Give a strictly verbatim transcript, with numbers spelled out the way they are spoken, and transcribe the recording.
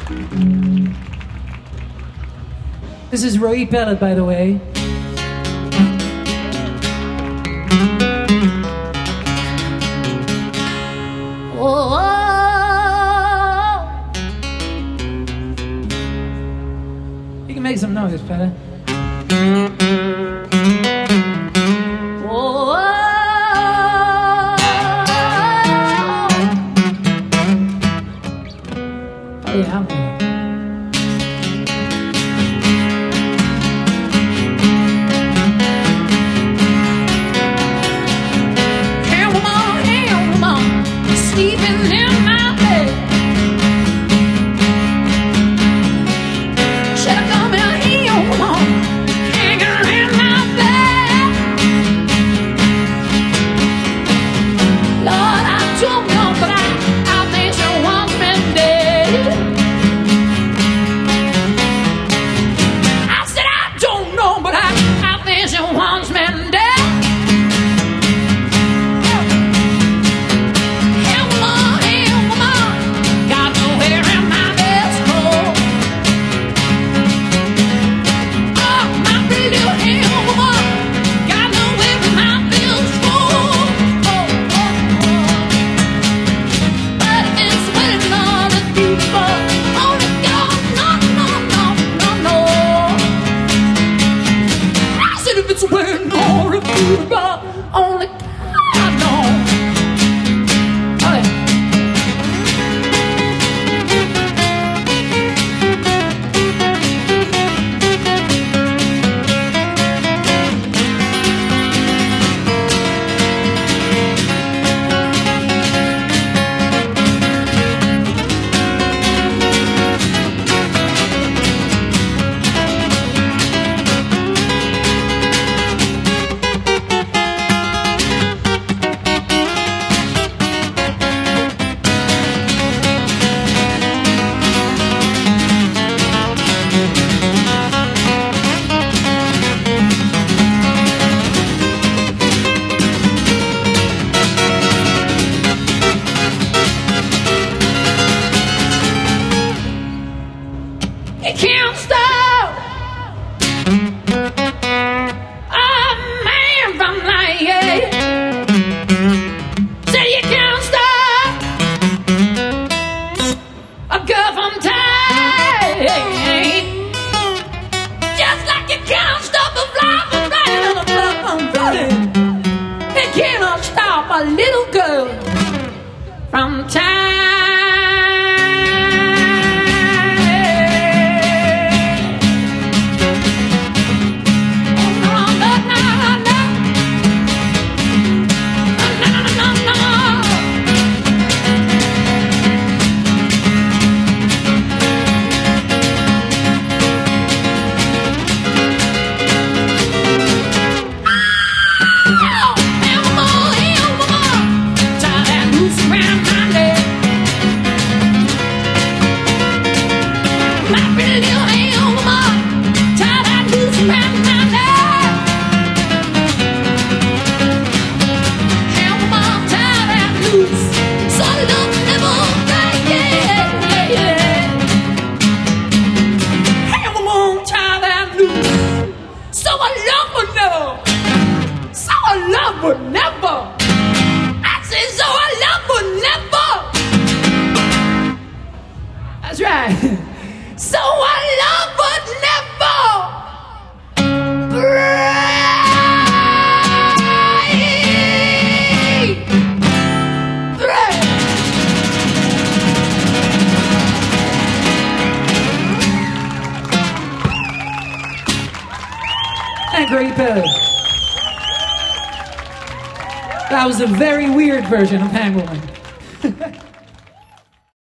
This is Roy Pellet, by the way. Oh, You can make some noise, fella. oh, Oh yeah, I'm there. sleeping in my bed. Should I come out here, woman, hanging in my bed? Lord, I don't know, but I, I think she wants me dead. I said I don't know, but I, I think she wants me dead. Only God knows. Okay. You can't stop a man from lying. Said you can't stop a girl from dying. Just like you can't stop a fly from flying and a fly from flying. You cannot stop a little girl from time. Would never. I said so. I love would never. That's right. So I love would never. Break. Break. Thank Roy Pellet. That was a very weird version of Hangwoman.